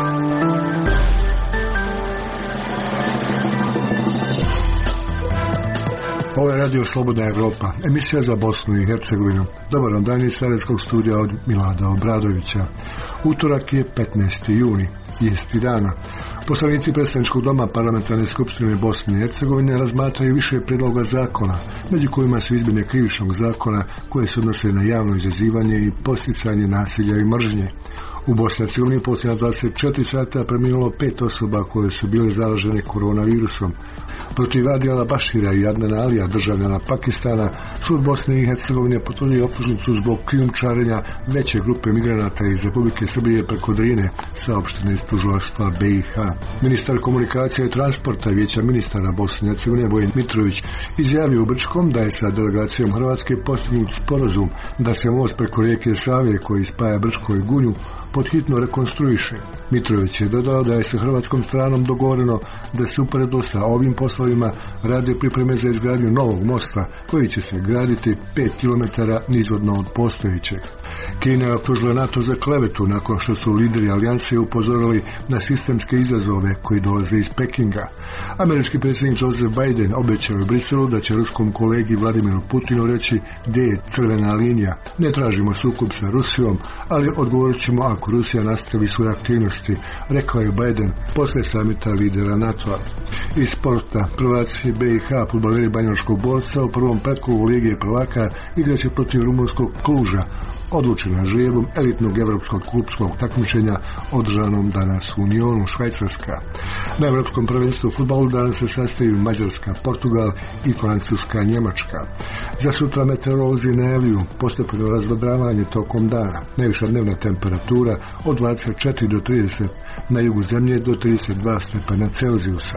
Ovo je Radio Slobodna Evropa, emisija za Bosnu i Hercegovinu. Dobar vam dan iz Sarajevskog studija od Milada Obradovića. Utorak je 15. juni, jesti dana. Poslanici predstavničkog doma Parlamentarne skupštine Bosne i Hercegovine razmatraju više prijedloga zakona, među kojima su izmjene krivičnog zakona koje se odnose na javno izazivanje i podsticanje nasilja i mržnje. U Bosni i Hercegovini posljednja 24 sata preminulo 5 osoba koje su bile zaražene koronavirusom. Protiv Adila Bašira i Adnana Alija, državljana Pakistana, sud Bosne i Hercegovine potvrdio optužnicu zbog krijumčarenja veće grupe migranata iz Republike Srbije preko Drine, saopšteno iz tužilaštva BiH. Ministar komunikacija i transporta Vijeća ministara Bosne i Hercegovine Vojin Mitrović izjavio u Brčkom da je sa delegacijom Hrvatske postignut sporazum da se most preko rijeke Save koji spaja Brčko i Gunju podhitno rekonstruiše. Mitrović je dodao da je sa hrvatskom stranom dogovoreno da se uporedo sa ovim poslovima rade pripreme za izgradnju novog mosta koji će se graditi 5 km nizvodno od postojećeg. Kina je optužila NATO za klevetu nakon što su lideri alijanse upozorili na sistemske izazove koji dolaze iz Pekinga. Američki predsjednik Joseph Biden obećao u Briselu da će ruskom kolegi Vladimiru Putinu reći gdje je crvena linija. Ne tražimo sukob sa Rusijom, ali odgovorit ćemo ako Rusija nastavi svoje aktivnosti, rekao je Biden posle samita lidera NATO-a. Iz sporta, prvaci BiH fudbaleri Banjalučkog Borca u prvom pretkolu Lige prvaka igraće protiv rumunskog Kluža, odlučena žrebom elitnog evropskog klupskog takmičenja održanom danas u Unionu, Švajcarska. Na evropskom prvenstvu u fudbalu danas se sastaju Mađarska, Portugal i Francuska, Njemačka. Za sutra meteorolozi najavljuju postepeno razvodravanje tokom dana. Najviša dnevna temperatura od 24 do 30, na jugu zemlje do 32 stepena Celzijusa.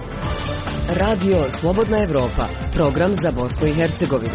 Radio Slobodna Evropa, program za Bosnu i Hercegovinu.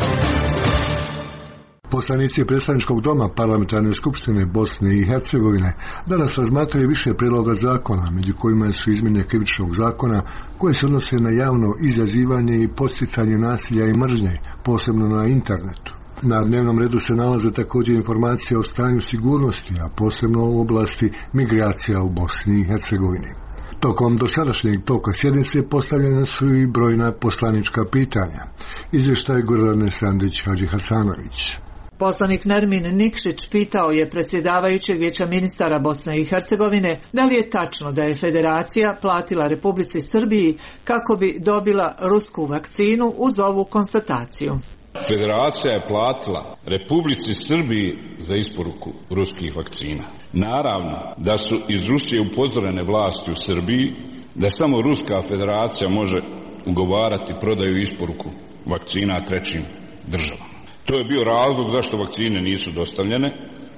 Poslanici predstavničkog doma Parlamentarne skupštine Bosne i Hercegovine danas razmatraju više prijedloga zakona, među kojima su izmjene krivičnog zakona koje se odnose na javno izazivanje i podsticanje nasilja i mržnje, posebno na internetu. Na dnevnom redu se nalaze također informacije o stanju sigurnosti, a posebno u oblasti migracija u Bosni i Hercegovini. Tokom dosadašnjeg toka sjednice postavljena su i brojna poslanička pitanja. Izvještaj Gordane Sandić Hadžihasanović. Poslanik Nermin Nikšić pitao je predsjedavajućeg Vijeća ministara Bosne i Hercegovine da li je tačno da je Federacija platila Republici Srbiji kako bi dobila rusku vakcinu uz ovu konstataciju. Federacija je platila Republici Srbiji za isporuku ruskih vakcina. Naravno da su iz Rusije upozorene vlasti u Srbiji da samo Ruska federacija može ugovarati prodaju i isporuku vakcina trećim državama. To je bio razlog zašto vakcine nisu dostavljene,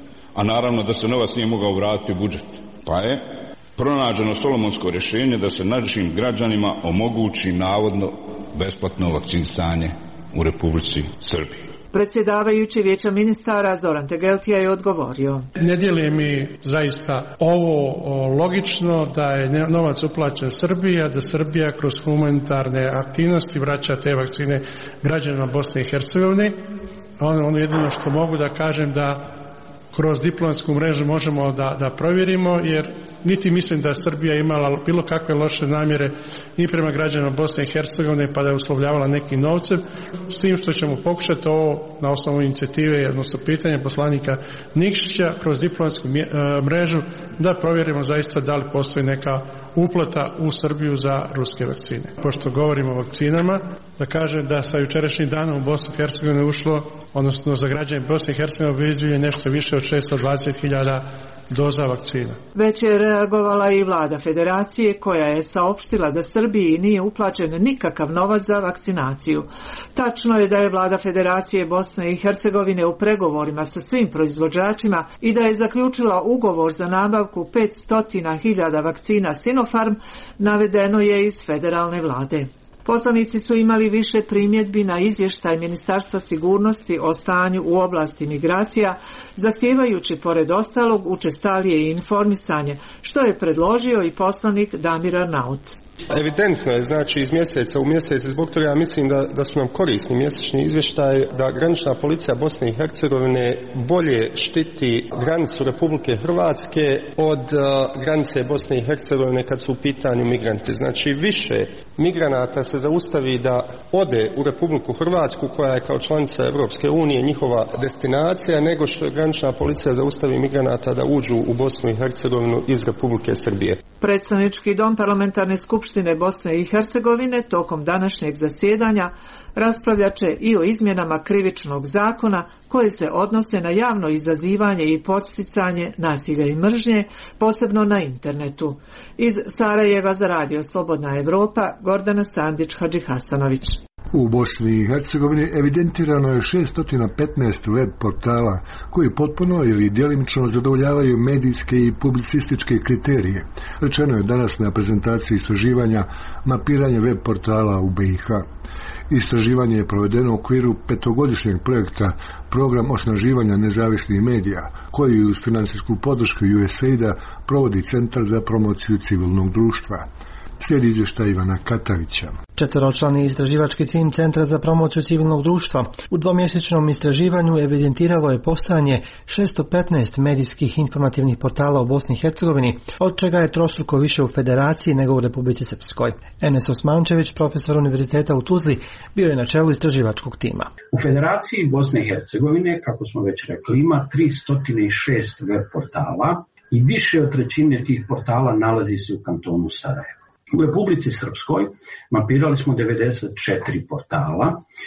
a naravno da se novac nije mogao vratiti u budžet. Pa je pronađeno solomonsko rješenje da se našim građanima omogući navodno besplatno vakcinisanje u Republici Srbiji. Predsjedavajući Vijeća ministara Zoran Tegeltija je odgovorio. Ne dijeli mi zaista ovo logično da je novac uplaćen Srbiji, a da Srbija kroz humanitarne aktivnosti vraća te vakcine građanima Bosne i Hercegovine. Ono jedino što mogu da kažem da kroz diplomatsku mrežu možemo da provjerimo, jer niti mislim da Srbija imala bilo kakve loše namjere ni prema građanima Bosne i Hercegovine pa da je uslovljavala nekim novcem, s tim što ćemo pokušati ovo na osnovu inicijative, odnosno pitanja poslanika Nikšića kroz diplomatsku mrežu da provjerimo zaista da li postoji neka uplata u Srbiju za ruske vakcine. Pošto govorimo o vakcinama, da kažem da sa jučerašnjim danom u Bosnu i Hercegovinu ušlo, odnosno za građane Bosne i Hercegovine obezbiljeno nešto više od 620.000 doza vakcina. Već je reagovala i vlada Federacije koja je saopštila da Srbiji nije uplaćen nikakav novac za vakcinaciju. Tačno je da je vlada Federacije Bosne i Hercegovine u pregovorima sa svim proizvođačima i da je zaključila ugovor za nabavku 500.000 vakcina Sinopharm, navedeno je iz federalne vlade. Poslanici su imali više primjedbi na izvještaj Ministarstva sigurnosti o stanju u oblasti migracija, zahtijevajući pored ostalog učestalije informisanje, što je predložio i poslanik Damir Arnaut. Evidentno je, znači, iz mjeseca u mjesec, zbog toga ja mislim da su nam korisni mjesečni izvještaj, da granična policija Bosne i Hercegovine bolje štiti granicu Republike Hrvatske od granice Bosne i Hercegovine kad su u pitanju migranti. Znači, više migranata se zaustavi da ode u Republiku Hrvatsku, koja je kao članica Europske unije njihova destinacija, nego što je granična policija zaustavi migranata da uđu u Bosnu i Hercegovinu iz Republike Srbije. Predstavnički dom Parlamentarne skupštine Bosne i Hercegovine tokom današnjeg zasjedanja raspravljat će i o izmjenama krivičnog zakona koje se odnose na javno izazivanje i podsticanje nasilja i mržnje, posebno na internetu. Iz Sarajeva za Radio Slobodna Evropa, Gordana Sandić-Hadžihasanović. U Bosni i Hercegovini evidentirano je 615 web portala koji potpuno ili djelimično zadovoljavaju medijske i publicističke kriterije. Rečeno je danas na prezentaciji istraživanja mapiranje web portala u BiH. Istraživanje je provedeno u okviru 5-godišnjeg projekta Program osnaživanja nezavisnih medija, koji uz financijsku podršku USAID-a provodi Centar za promociju civilnog društva. Slijedi izvještaj Ivana Katavića. 4-člani istraživački tim Centra za promociju civilnog društva u dvomjesečnom istraživanju evidentiralo je postojanje 615 medijskih informativnih portala u Bosni i Hercegovini, od čega je trostruko više u Federaciji nego u Republici Srpskoj. Enes Osmančević, profesor Univerziteta u Tuzli, bio je na čelu istraživačkog tima. U Federaciji Bosne i Hercegovine, kako smo već rekli, ima 306 web portala i više od trećine tih portala nalazi se u kantonu Sarajevo. U Republici Srpskoj mapirali smo 94 portala,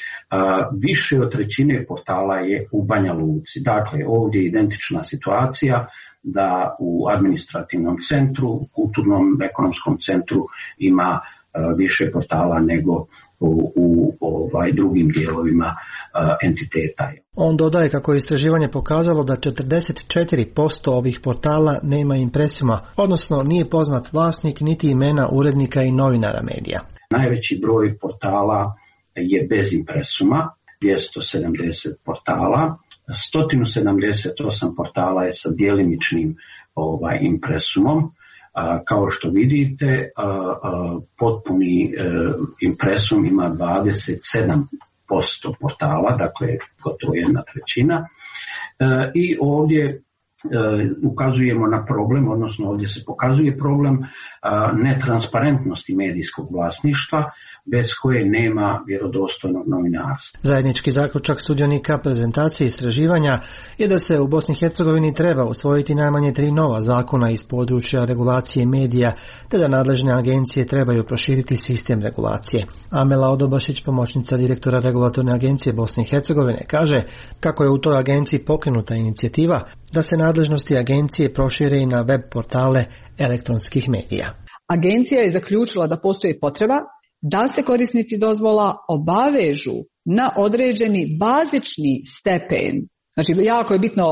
više od trećine portala je u Banja Luci. Dakle, ovdje je identična situacija da u administrativnom centru, u kulturnom ekonomskom centru ima više portala nego u drugim dijelovima entiteta. On dodaje kako je istraživanje pokazalo da 44% ovih portala nema impresijuma, odnosno nije poznat vlasnik niti imena urednika i novinara medija. Najveći broj portala je bez impresuma, 270 portala, 178 portala je sa djelimičnim impresumom. Kao što vidite, potpuni impresum ima 27% portala, dakle gotovo 1/3. I ovdje ukazujemo na problem, odnosno ovdje se pokazuje problem netransparentnosti medijskog vlasništva, bez koje nema vjerodostojnog novinarstva. Zajednički zaključak sudionika prezentacije istraživanja je da se u Bosni i Hercegovini treba usvojiti najmanje 3 nova zakona iz područja regulacije medija, te da nadležne agencije trebaju proširiti sistem regulacije. Amela Odobašić, pomoćnica direktora Regulatorne agencije Bosne i Hercegovine, kaže kako je u toj agenciji pokrenuta inicijativa da se nadležnosti agencije prošire i na web portale elektronskih medija. Agencija je zaključila da postoji potreba da se korisnici dozvola obavežu na određeni bazični stepen. Znači, jako je bitno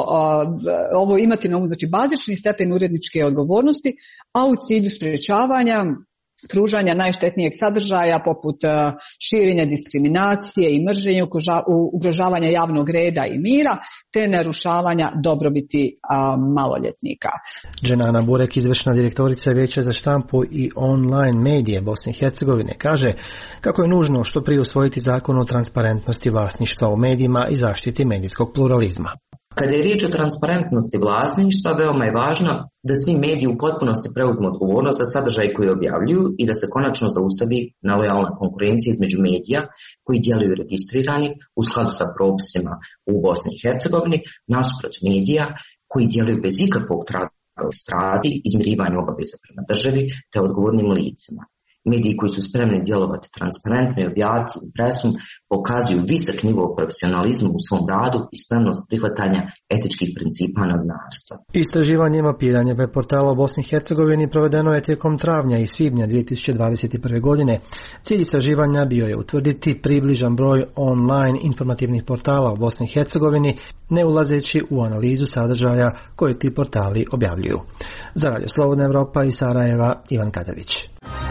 ovo imati na umu, znači bazični stepen uredničke odgovornosti, a u cilju sprječavanja pružanja najštetnijeg sadržaja poput širenja diskriminacije i mržnje, ugrožavanja javnog reda i mira, te narušavanja dobrobiti maloljetnika. Dženana Burek, izvršna direktorica Vijeća za štampu i online medije Bosne i Hercegovine, kaže kako je nužno što prije usvojiti zakon o transparentnosti vlasništva u medijima i zaštiti medijskog pluralizma. Kada je riječ o transparentnosti vlasništva, veoma je važno da svi mediji u potpunosti preuzmu odgovornost za sadržaj koji objavljuju i da se konačno zaustavi nelojalna konkurencija između medija koji djeluju registrirani u skladu sa propisima u Bosni i Hercegovini nasuprot medija koji djeluju bez ikakvog traga u strati, izmirivanju obaveza prema državi te odgovornim licima. Mediji koji su spremni djelovati transparentno i objaviti impresum pokazuju visok nivo profesionalizma u svom radu i spremnost prihvatanja etičkih principa novinarstva. Istraživanje mapiranja web portala u Bosni i Hercegovini provedeno je tijekom travnja i svibnja 2021. godine. Cilj istraživanja bio je utvrditi približan broj online informativnih portala u Bosni i Hercegovini, ne ulazeći u analizu sadržaja koje ti portali objavljuju. Za Radio Slobodna Evropa iz Sarajeva, Ivan Katavić.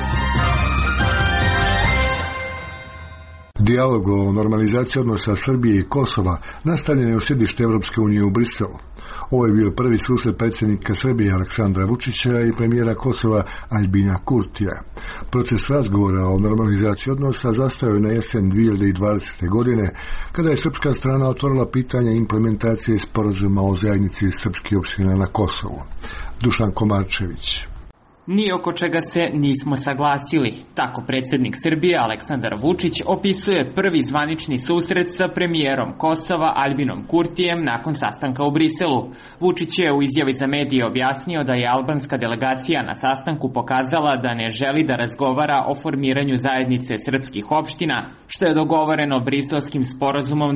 Dijalog o normalizaciji odnosa Srbije i Kosova nastavljen je u sjedište Europske unije u Briselu. Ovo je bio prvi susret predsjednika Srbije Aleksandra Vučića i premijera Kosova Aljbina Kurtija. Proces razgovora o normalizaciji odnosa zastao je na jesen 2020. godine, kada je srpska strana otvorila pitanje implementacije sporazuma o zajednici srpskih opština na Kosovu. Dušan Komarčević. Ni oko čega se nismo saglasili. Tako predsjednik Srbije Aleksandar Vučić opisuje prvi zvanični susret sa premijerom Kosova Aljbinom Kurtijem nakon sastanka u Briselu. Vučić je u izjavi za medije objasnio da je albanska delegacija na sastanku pokazala da ne želi da razgovara o formiranju zajednice srpskih opština, što je dogovoreno Briselskim sporazumom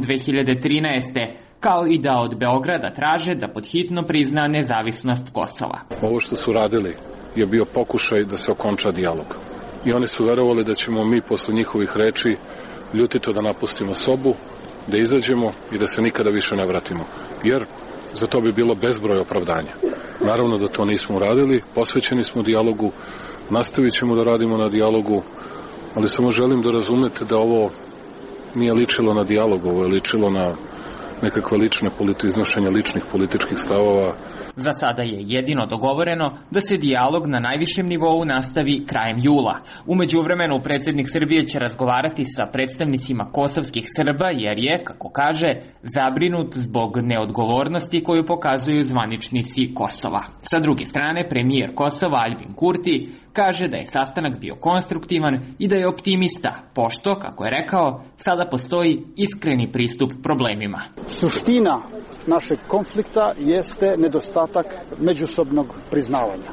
2013. kao i da od Beograda traže da podhitno prizna nezavisnost Kosova. Ovo što su radili je bio pokušaj da se okonča dijalog. I oni su verovali da ćemo mi posle njihovih reči ljutito da napustimo sobu, da izađemo i da se nikada više ne vratimo. Jer za to bi bilo bezbroj opravdanja. Naravno da to nismo uradili, posvećeni smo dijalogu, nastavit ćemo da radimo na dijalogu, ali samo želim da razumete da ovo nije ličilo na dijalog, ovo je ličilo na nekakve lične iznošenja ličnih političkih stavova. Za sada je jedino dogovoreno da se dijalog na najvišem nivou nastavi krajem jula. U međuvremenu predsjednik Srbije će razgovarati sa predstavnicima kosovskih Srba jer je, kako kaže, zabrinut zbog neodgovornosti koju pokazuju zvaničnici Kosova. Sa druge strane, premijer Kosova Aljbin Kurti kaže da je sastanak bio konstruktivan i da je optimista, pošto, kako je rekao, sada postoji iskreni pristup problemima. Suština našeg konflikta jeste nedostatak međusobnog priznavanja.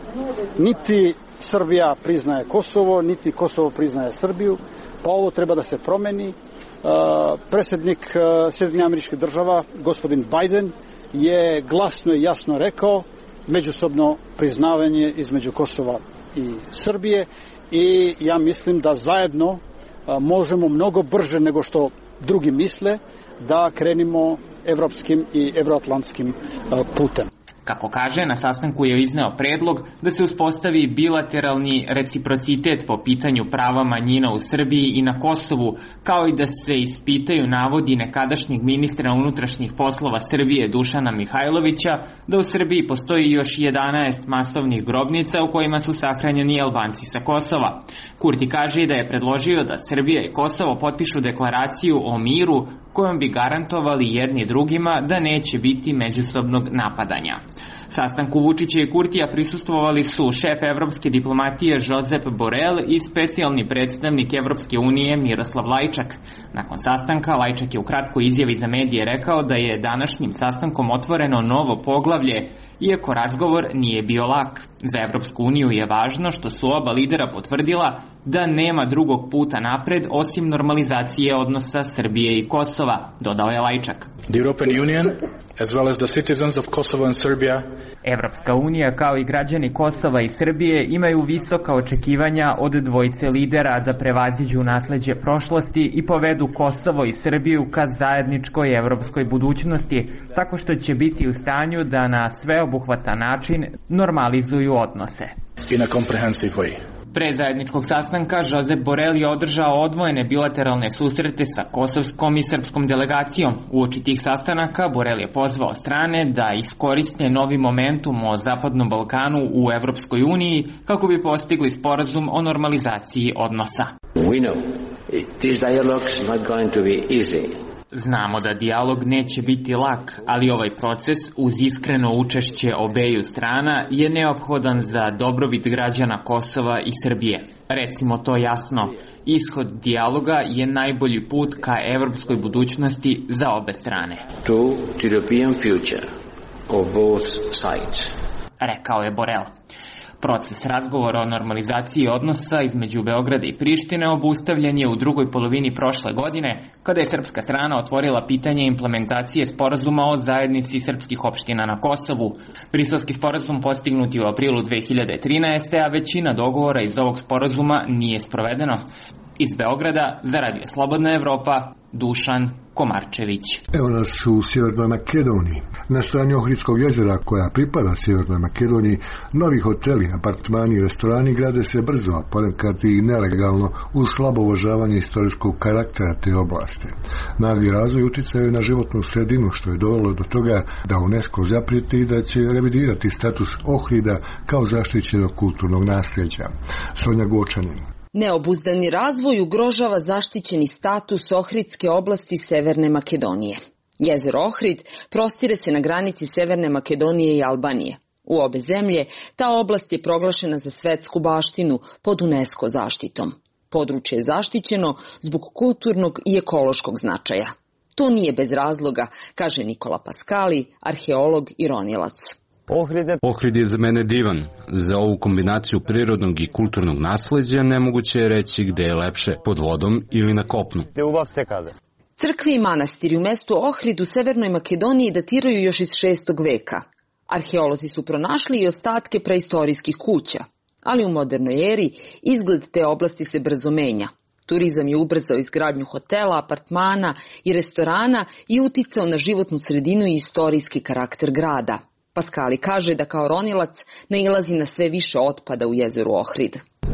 Niti Srbija priznaje Kosovo, niti Kosovo priznaje Srbiju, pa ovo treba da se promeni. Predsjednik Sjedinjenih Američkih Država, gospodin Biden, je glasno i jasno rekao međusobno priznavanje između Kosova i Srbije i ja mislim da zajedno možemo mnogo brže nego što drugi misle da krenimo evropskim i evroatlantskim putem. Kako kaže, na sastanku je izneo predlog da se uspostavi bilateralni reciprocitet po pitanju prava manjina u Srbiji i na Kosovu, kao i da se ispitaju navodi nekadašnjeg ministra unutrašnjih poslova Srbije Dušana Mihajlovića da u Srbiji postoji još 11 masovnih grobnica u kojima su sahranjeni Albanci sa Kosova. Kurti kaže da je predložio da Srbija i Kosovo potpišu deklaraciju o miru kojom bi garantovali jedni drugima da neće biti međusobnog napadanja. Sastanku Vučića i Kurtija prisustvovali su šef evropske diplomatije Josep Borrell i specijalni predstavnik Evropske unije Miroslav Lajčak. Nakon sastanka, Lajčak je u kratkoj izjavi za medije rekao da je današnjim sastankom otvoreno novo poglavlje, iako razgovor nije bio lak. Za Evropsku uniju je važno što su oba lidera potvrdila da nema drugog puta napred osim normalizacije odnosa Srbije i Kosova, dodao je Lajčak. The European Union, as well as the citizens of Kosovo and Serbia, Evropska unija kao i građani Kosova i Srbije imaju visoka očekivanja od dvojice lidera da prevaziđu nasleđe prošlosti i povedu Kosovo i Srbiju ka zajedničkoj evropskoj budućnosti, tako što će biti u stanju da na sveobuhvatan način normalizuju odnose. In a comprehensive way. Pre zajedničkog sastanka Josep Borrell je održao odvojene bilateralne susrete sa kosovskom i srpskom delegacijom. Uoči tih sastanaka Borrell je pozvao strane da iskoriste novi momentum o Zapadnom Balkanu u Evropskoj uniji kako bi postigli sporazum o normalizaciji odnosa. We know this dialogue is not going to be easy. Znamo da dijalog neće biti lak, ali ovaj proces uz iskreno učešće obeju strana je neophodan za dobrobit građana Kosova i Srbije. Recimo to jasno, ishod dijaloga je najbolji put ka evropskoj budućnosti za obe strane. To the European future of both sides. Rekao je Borrell. Proces razgovora o normalizaciji odnosa između Beograda i Prištine obustavljen je u drugoj polovini prošle godine, kada je srpska strana otvorila pitanje implementacije sporazuma o zajednici srpskih opština na Kosovu. Briselski sporazum postignut je u aprilu 2013. a većina dogovora iz ovog sporazuma nije sprovedeno. Iz Beograda za Radio Slobodna Evropa, Dušan Komarčević. Evo nas u Sjevernoj Makedoniji. Na strani Ohridskog jezera, koja pripada Sjevernoj Makedoniji, novi hoteli, apartmani i restorani grade se brzo, a ponekad i nelegalno, uz slabo uvažavanje istorijskog karaktera te oblasti. Nagli razvoj uticaju na životnu sredinu, što je dovelo do toga da UNESCO zaprijeti da će revidirati status Ohrida kao zaštićenog kulturnog nasljeđa. Sonja Gočanin. Neobuzdani razvoj ugrožava zaštićeni status Ohridske oblasti Severne Makedonije. Jezero Ohrid prostire se na granici Severne Makedonije i Albanije. U obe zemlje ta oblast je proglašena za svetsku baštinu pod UNESCO zaštitom. Područje je zaštićeno zbog kulturnog i ekološkog značaja. To nije bez razloga, kaže Nikola Paskali, arheolog i ronilac. Ohrid je za mene divan. Za ovu kombinaciju prirodnog i kulturnog nasleđa nemoguće je reći gde je lepše, pod vodom ili na kopnu. Crkve i manastiri u mestu Ohrid u Severnoj Makedoniji datiraju još iz 6. veka. Arheolozi su pronašli i ostatke preistorijskih kuća, ali u modernoj eri izgled te oblasti se brzo menja. Turizam je ubrzao izgradnju hotela, apartmana i restorana i uticao na životnu sredinu i istorijski karakter grada. Paskali kaže da kao ronilac nailazi na sve više otpada u jezeru Ohrid.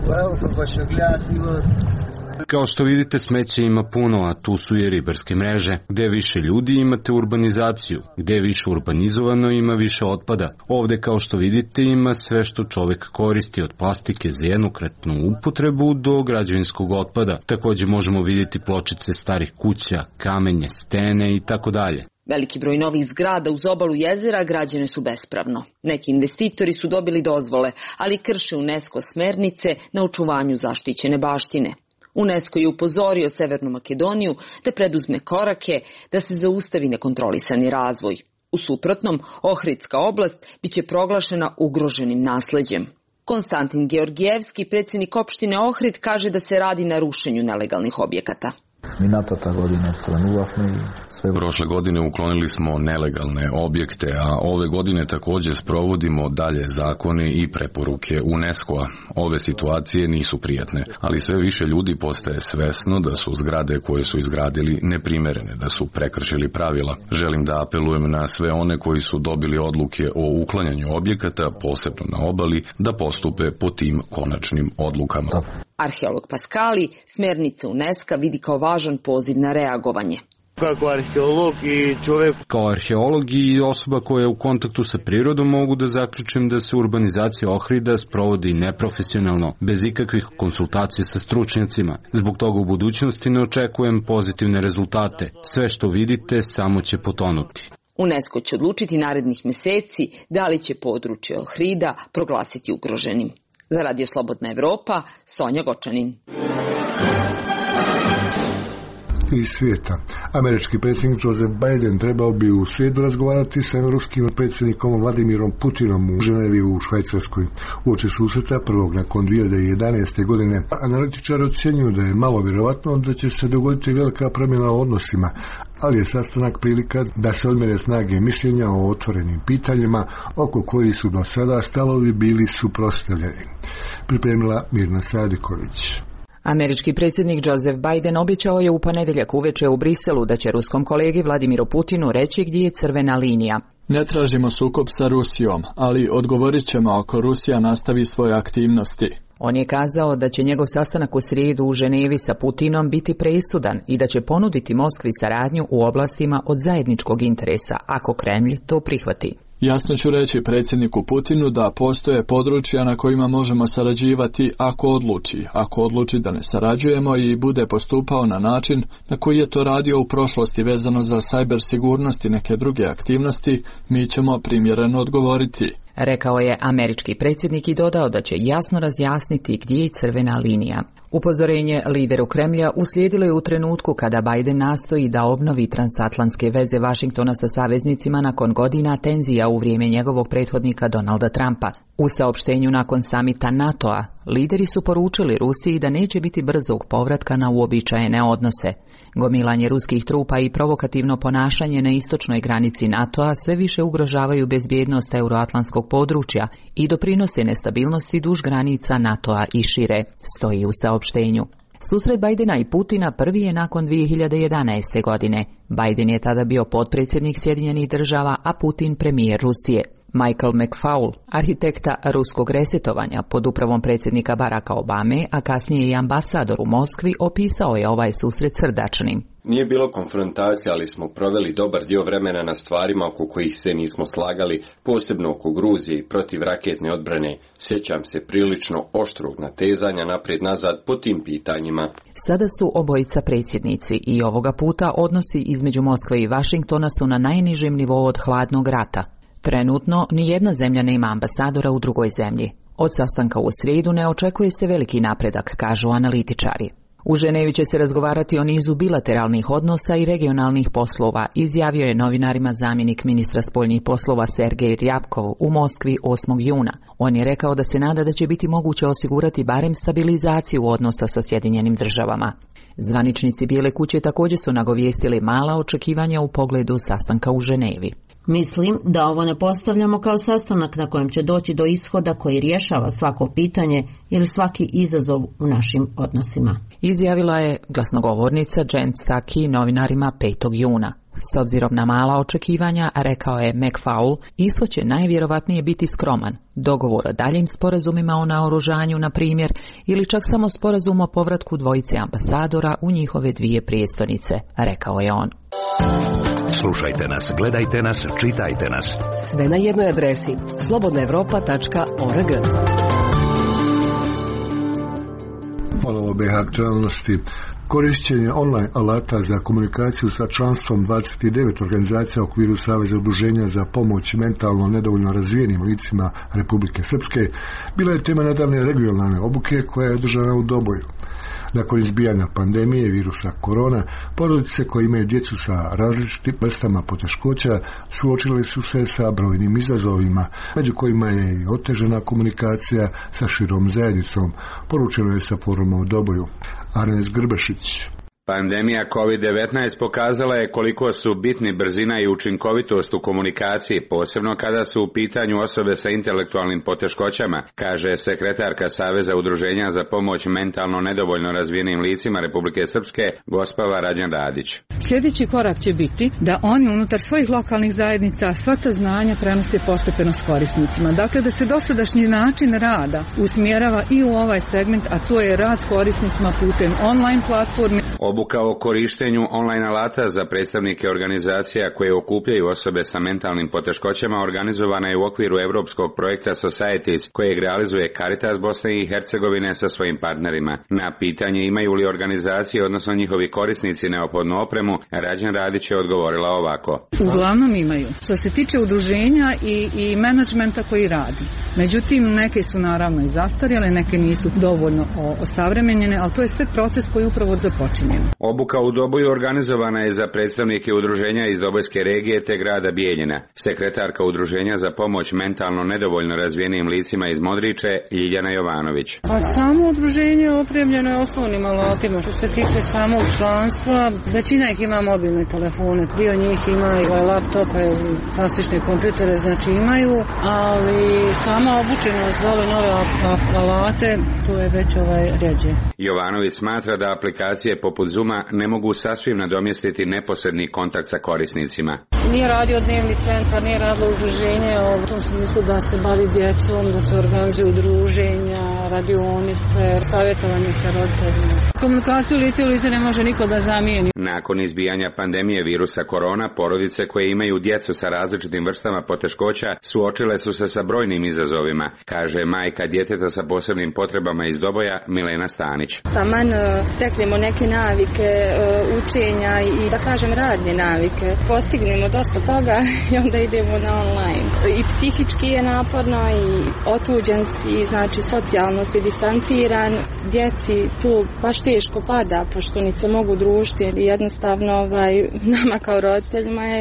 Kao što vidite, smeća ima puno, a tu su i ribarske mreže. Gde više ljudi imate urbanizaciju, gde je više urbanizovano ima više otpada. Ovde, kao što vidite, ima sve što čovek koristi, od plastike za jednokratnu upotrebu do građevinskog otpada. Takođe možemo vidjeti pločice starih kuća, kamenje, stene i tako dalje. Veliki broj novih zgrada uz obalu jezera građene su bespravno. Neki investitori su dobili dozvole, ali krše UNESCO smernice na očuvanju zaštićene baštine. UNESCO je upozorio Severnu Makedoniju da preduzme korake da se zaustavi nekontrolisani razvoj. U suprotnom, Ohridska oblast biće proglašena ugroženim nasleđem. Konstantin Georgijevski, predsjednik opštine Ohrid, kaže da se radi na rušenju nelegalnih objekata. Prošle godine uklonili smo nelegalne objekte, a ove godine također sprovodimo dalje zakone i preporuke UNESCO-a. Ove situacije nisu prijatne, ali sve više ljudi postaje svesno da su zgrade koje su izgradili neprimerene, da su prekršili pravila. Želim da apelujem na sve one koji su dobili odluke o uklanjanju objekata, posebno na obali, da postupe po tim konačnim odlukama. Arheolog Paskali smernice UNESCO vidi kao važan poziv na reagovanje. Kao arheolog i osoba koja je u kontaktu sa prirodom mogu da zaključim da se urbanizacija Ohrida sprovodi neprofesionalno, bez ikakvih konsultacija sa stručnjacima. Zbog toga u budućnosti ne očekujem pozitivne rezultate. Sve što vidite samo će potonuti. UNESCO će odlučiti narednih meseci da li će područje Ohrida proglasiti ugroženim. Za Radio Slobodna Evropa, Sonja Gočanin. Iz svijeta. Američki predsjednik Joseph Biden trebao bi u srijedu razgovarati sa ruskim predsjednikom Vladimirom Putinom u Ženevi u Švajcarskoj. Uoči susreta prvog nakon 2011. godine. Analitičari ocjenjuju da je malo vjerovatno da će se dogoditi velika promjena u odnosima, ali je sastanak prilika da se odmjere snage mišljenja o otvorenim pitanjima oko koji su do sada stavovi bili suprotstavljeni. Pripremila Mirna Sadiković. Američki predsjednik Joseph Biden obećao je u ponedjeljak uveče u Briselu da će ruskom kolegi Vladimiru Putinu reći gdje je crvena linija. Ne tražimo sukob sa Rusijom, ali odgovorit ćemo ako Rusija nastavi svoje aktivnosti. On je kazao da će njegov sastanak u srijedu u Ženevi sa Putinom biti presudan i da će ponuditi Moskvi saradnju u oblastima od zajedničkog interesa, ako Kremlj to prihvati. Jasno ću reći predsjedniku Putinu da postoje područja na kojima možemo sarađivati ako odluči da ne sarađujemo i bude postupao na način na koji je to radio u prošlosti vezano za cyber sigurnost i neke druge aktivnosti, mi ćemo primjereno odgovoriti. Rekao je američki predsjednik i dodao da će jasno razjasniti gdje je crvena linija. Upozorenje lideru Kremlja uslijedilo je u trenutku kada Biden nastoji da obnovi transatlantske veze Vašingtona sa saveznicima nakon godina tenzija u vrijeme njegovog prethodnika Donalda Trumpa. U saopštenju nakon samita NATO-a, lideri su poručili Rusiji da neće biti brzog povratka na uobičajene odnose. Gomilanje ruskih trupa i provokativno ponašanje na istočnoj granici NATO-a sve više ugrožavaju bezbjednost euroatlantskog područja i doprinose nestabilnosti duž granica NATO-a i šire, stoji u saopštenju. Susret Bidena i Putina prvi je nakon 2011. godine. Biden je tada bio potpredsjednik Sjedinjenih država, a Putin premijer Rusije. Michael McFaul, arhitekta ruskog resetovanja pod upravom predsjednika Baracka Obame, a kasnije i ambasador u Moskvi, opisao je ovaj susret srdačnim. Nije bilo konfrontacije, ali smo proveli dobar dio vremena na stvarima oko kojih se nismo slagali, posebno oko Gruzije i protiv raketne odbrane. Sjećam se prilično oštrog natezanja naprijed-nazad po tim pitanjima. Sada su obojica predsjednici i ovoga puta odnosi između Moskve i Vašingtona su na najnižem nivou od hladnog rata. Trenutno nijedna zemlja nema ambasadora u drugoj zemlji. Od sastanka u srijedu ne očekuje se veliki napredak, kažu analitičari. U Ženevi će se razgovarati o nizu bilateralnih odnosa i regionalnih poslova, izjavio je novinarima zamjenik ministra spoljnih poslova Sergej Ryabkov u Moskvi 8. juna. On je rekao da se nada da će biti moguće osigurati barem stabilizaciju odnosa sa Sjedinjenim državama. Zvaničnici Bijele kuće također su nagovijestili mala očekivanja u pogledu sastanka u Ženevi. Mislim da ovo ne postavljamo kao sastanak na kojem će doći do ishoda koji rješava svako pitanje ili svaki izazov u našim odnosima. Izjavila je glasnogovornica Jen Psaki novinarima 5. juna. S obzirom na mala očekivanja, rekao je McFaul, ishod će najvjerovatnije biti skroman. Dogovor o daljim sporazumima o naoružanju, na primjer, ili čak samo sporazum o povratku dvojice ambasadora u njihove dvije prijestolnice, rekao je on. Slušajte nas, gledajte nas, čitajte nas. Sve na jednoj adresi slobodnaevropa.org. Ponovo BiH aktualnosti. Korišćenje online alata za komunikaciju sa članstvom 29 organizacija u okviru Saveza udruženja za pomoć mentalno nedovoljno razvijenim licima Republike Srpske bila je tema nedavne regionalne obuke koja je održana u Doboju. Nakon izbijanja pandemije virusa korona, porodice koje imaju djecu sa različitim vrstama poteškoća suočile su se sa brojnim izazovima, među kojima je i otežana komunikacija sa širom zajednicom, poručeno je sa foruma u Doboju. Arnes Grbešić. Pandemija COVID-19 pokazala je koliko su bitni brzina i učinkovitost u komunikaciji, posebno kada su u pitanju osobe sa intelektualnim poteškoćama, kaže sekretarka Saveza udruženja za pomoć mentalno nedovoljno razvijenim licima Republike Srpske, gospa Rađan Radić. Sljedeći korak će biti da oni unutar svojih lokalnih zajednica sva ta znanja prenose postepeno s korisnicima. Dakle, da se dosadašnji način rada usmjerava i u ovaj segment, a to je rad s korisnicima putem online platforme. Obuka o korištenju online alata za predstavnike organizacija koje okupljaju osobe sa mentalnim poteškoćama organizovana je u okviru europskog projekta Societies kojeg realizuje Caritas Bosne i Hercegovine sa svojim partnerima. Na pitanje imaju li organizacije, odnosno njihovi korisnici, neophodnu opremu, Rađan Radić je odgovorila ovako. Uglavnom imaju. Što se tiče udruženja i menadžmenta koji radi. Međutim, neke su naravno i zastarjele, neke nisu dovoljno osavremenjene, ali to je sve proces koji upravo započinje. Obuka u Doboju organizovana je za predstavnike udruženja iz Dobojske regije te grada Bijeljina. Sekretarka udruženja za pomoć mentalno nedovoljno razvijenim licima iz Modriče, Ljiljana Jovanović. A samo udruženje je opremljeno je osnovnim alatima. Što se tiče samog članstva, većina ih ima mobilne telefone. Dio njih ima i laptope, klasične kompjutere, znači imaju, ali sama obučenost za ove nove alate, to je već rjeđe. Jovanović smatra da aplikacije poput Zooma ne mogu sasvim nadomjestiti neposredni kontakt sa korisnicima. Nije radio dnevni centar, nije radilo udruženje u tom smislu da se bavi djecom, da se organizuju udruženja, radionice, savjetovanje sa roditeljima. Komunikaciju lice u lice ne može niko da zamijeni. Nakon izbijanja pandemije virusa korona, porodice koje imaju djecu sa različitim vrstama poteškoća suočile su se sa brojnim izazovima, kaže majka djeteta sa posebnim potrebama iz Doboja, Milena Stanić. Taman steknemo neke navike učenja i da kažem radne navike. Postignemo dosta toga i onda idemo na online. I psihički je naporno i otuđen si, znači socijalno si distanciran. Djeci tu baš teško pada, pošto ni se mogu družiti. Jednostavno nama kao roditeljima je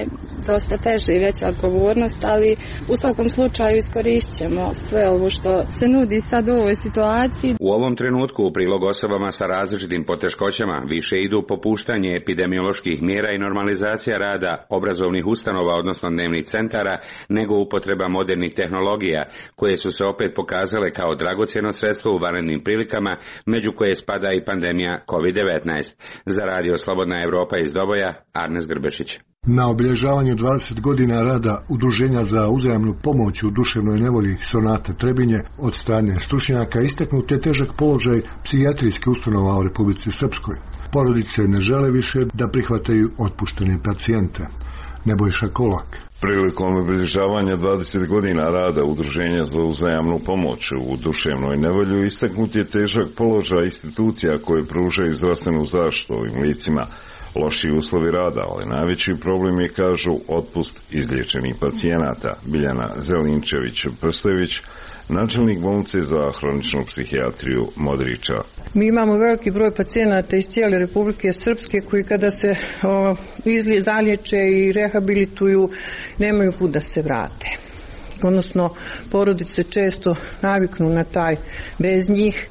dosta teže i veća odgovornost, ali u svakom slučaju iskoristit ćemo sve ovo što se nudi sad u ovoj situaciji. U ovom trenutku u prilog osobama sa različitim poteškoćama više idu popuštanje epidemioloških mjera i normalizacija rada obrazovnih ustanova, odnosno dnevnih centara, nego upotreba modernih tehnologija, koje su se opet pokazale kao dragocjeno sredstvo u vanrednim prilikama, među koje spada i pandemija COVID-19. Za Radio Slobodna Evropa iz Doboja, Arnes Grbešić. Na obilježavanju 20 godina rada Udruženja za uzajamnu pomoć u duševnoj nevolji Sonata Trebinje od strane stručnjaka istaknut je težak položaj psihijatrijskih ustanova u Republici Srpskoj. Porodice ne žele više da prihvataju otpuštene pacijente. Nebojša Kolak. Prilikom obilježavanja 20 godina rada Udruženja za uzajamnu pomoć u duševnoj nevolju istaknut je težak položaj institucija koje pružaju zdravstvenu zaštitu ovim licima. Loši uslovi rada, ali najveći problem je, kažu, otpust izliječenih pacijenata. Biljana Zelinčević-Prstojević, načelnik bolnice za hroničnu psihijatriju Modriča. Mi imamo veliki broj pacijenata iz cijele Republike Srpske koji kada se zaliječe i rehabilituju nemaju kud da se vrate. Odnosno, porodice često naviknu na taj bez njih.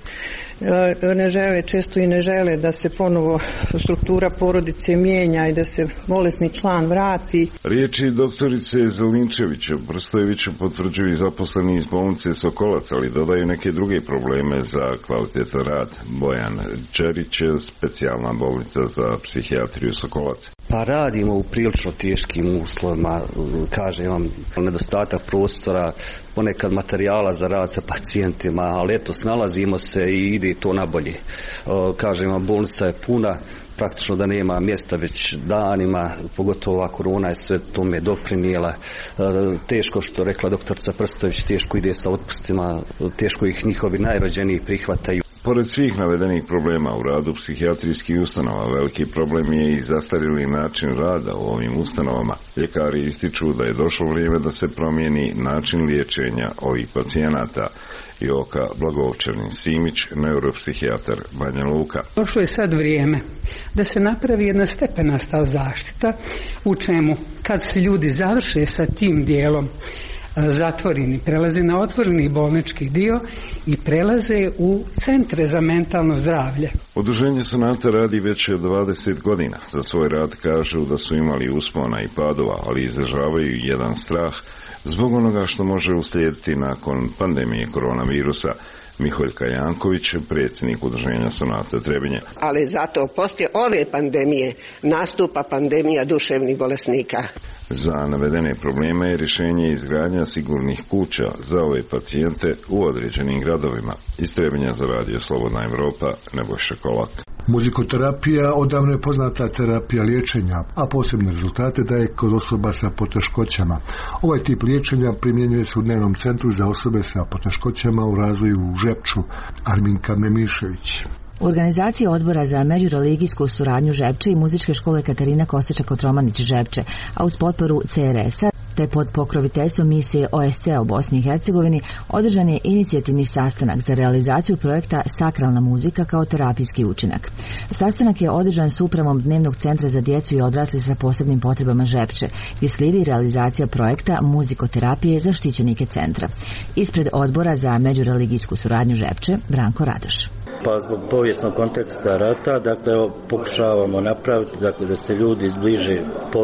Često i ne žele da se ponovo struktura porodice mijenja i da se bolesni član vrati. Riječi doktorice Zelinčevića-Prstojevića potvrđuju i zaposleni iz bolnice Sokolac, ali dodaju neke druge probleme za kvalitetan rad. Bojan Čerić, specijalna bolnica za psihijatriju Sokolac. Pa radimo u prilično teškim uslovima, kažem vam, nedostatak prostora, ponekad materijala za rad sa pacijentima, ali eto, snalazimo se i ide to na bolje. Kažem vam, bolnica je puna, praktično da nema mjesta već danima, pogotovo ova korona je sve tome doprinijela. Teško, što rekla doktorica Prstojević, teško ide sa otpustima, teško ih njihovi najrođeniji prihvataju. Pored svih navedenih problema u radu psihijatrijskih ustanova, veliki problem je i zastarjeli način rada u ovim ustanovama. Ljekari ističu da je došlo vrijeme da se promijeni način liječenja ovih pacijenata. Joka Blagovčanin-Simić, neuropsihijatar Banja Luka. Došlo je sad vrijeme da se napravi jedna stepenasta zaštita u čemu kad se ljudi završe sa tim dijelom zatvoreni, prelaze na otvoreni bolnički dio i prelaze u centre za mentalno zdravlje. Udruženje Sonata radi već 20 godina. Za svoj rad kažu da su imali uspona i padova, ali izražavaju jedan strah zbog onoga što može uslijediti nakon pandemije koronavirusa. Miholjka Janković, predsjednik Udruženja Sonata Trebinje. Ali zato poslije ove pandemije nastupa pandemija duševnih bolesnika. Za navedene probleme je rješenje izgradnja sigurnih kuća za ove pacijente u određenim gradovima. Iz Trebinja za Radio Slobodna Evropa, Nebojša Kolak. Muzikoterapija odavno je poznata terapija liječenja, a posebne rezultate daje kod osoba sa poteškoćama. Ovaj tip liječenja primjenjuje se u dnevnom centru za osobe sa poteškoćama u razvoju u Žepču. Arminka Memišević. U organizaciji odbora za međureligijsku suradnju Žepče i muzičke škole Katarina Kostača-Kotromanić Žepče, a uz potporu CRS-a te pod pokroviteljstvom misije OSC u Bosni i Hercegovini održan je inicijativni sastanak za realizaciju projekta Sakralna muzika kao terapijski učinak. Sastanak je održan s upravom Dnevnog centra za djecu i odrasli sa posebnim potrebama Žepče i slijedi realizacija projekta muzikoterapije za štićenike centra. Ispred odbora za međureligijsku suradnju Žepče, Branko Radoš. Pa zbog povijesnog konteksta rata, dakle, pokušavamo napraviti, dakle, da se ljudi izbliže,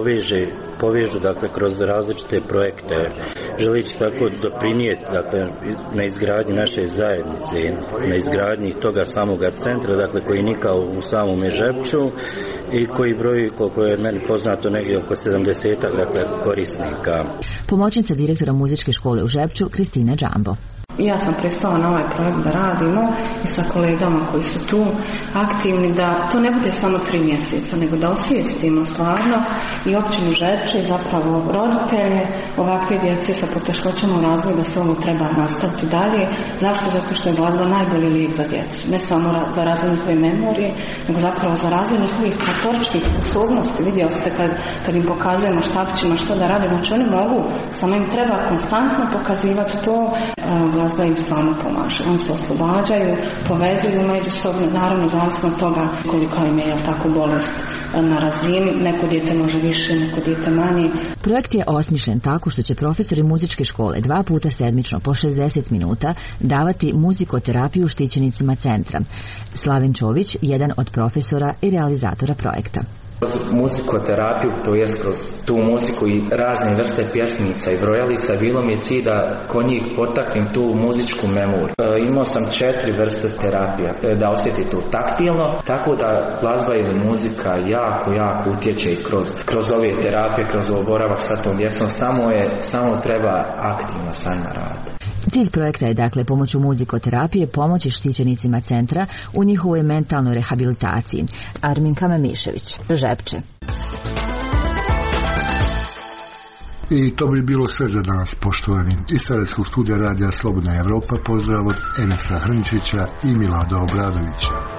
povežu, dakle, kroz različite projekte, želeći tako doprinijeti, dakle, na izgradnji naše zajednice, na izgradnji toga samoga centra, dakle, koji nika u samome Žepču i koji broji, koliko je meni poznato, negdje oko 70, dakle, korisnika. Pomoćnica direktora muzičke škole u Žepču, Kristina Džambo. Ja sam pristala na ovaj projekt da radimo i sa kolegama koji su tu aktivni, da to ne bude samo 3 mjeseca, nego da osvijestimo stvarno i općinu Žepče i zapravo roditelje ovakve djece sa poteškoćama u razvoju da se ovo treba nastaviti dalje. Zašto? Zato što je glazba najbolji lijek za djecu. Ne samo za razvoj njihove memorije, nego zapravo za razvoj njihovih motoričkih sposobnosti. Vidio ste kad im pokazujemo štapićima što da rade, znači oni mogu, samo im treba konstantno pokazivati to. glazba im stvarno pomaže. Oni se oslobađaju, povezuju međusobno, naravno zavisno od toga koliko im je tako bolest na razini. Neko dijete može više, neko dijete manje. Projekt je osmišljen tako što će profesori muzičke škole 2 puta sedmično po 60 minuta davati muzikoterapiju štićenicima centra. Slaven Čović, jedan od profesora i realizatora projekta. Kroz muzikoterapiju, to jest kroz tu muziku i razne vrste pjesmica i brojalica, bilo mi je cilj da kod njih potaknem tu muzičku memoriju. Imao sam 4 vrste terapija, da osjeti to taktilno, tako da glazba ili muzika jako utječe kroz ove terapije, kroz boravak sa tom djecom, samo treba aktivno sa njima raditi. Cilj projekta je dakle pomoću muzikoterapije pomoći štićenicima centra u njihovoj mentalnoj rehabilitaciji. Arminka Mamišević, Žepče. I to bi bilo sve za danas, poštovani. Iz Sarajevskog studija radija Slobodna Evropa pozdrav od Enesa Hrnčića i Milada Obradovića.